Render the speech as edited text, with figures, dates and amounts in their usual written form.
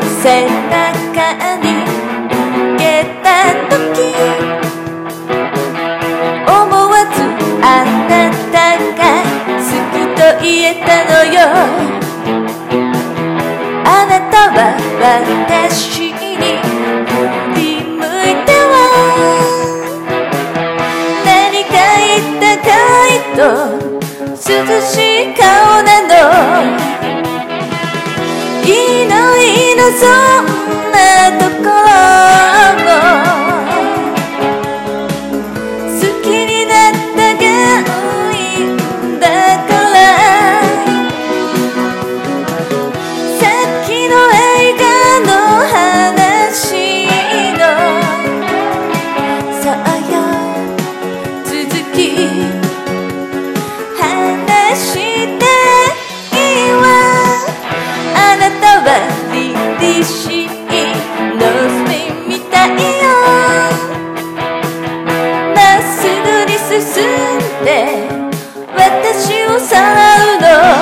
背中にけた時、思わずあなたが好きと言えたのよ。あなたは私に振り向いては何か言ったかいと涼しい顔なの。いいのいいのそんなところも好きになったがいいんだから。さっきの映画の話のそうよ続き話していいわ。あなたは凛々しいノースピンみたいよ。まっすぐに進んで私をさらうの。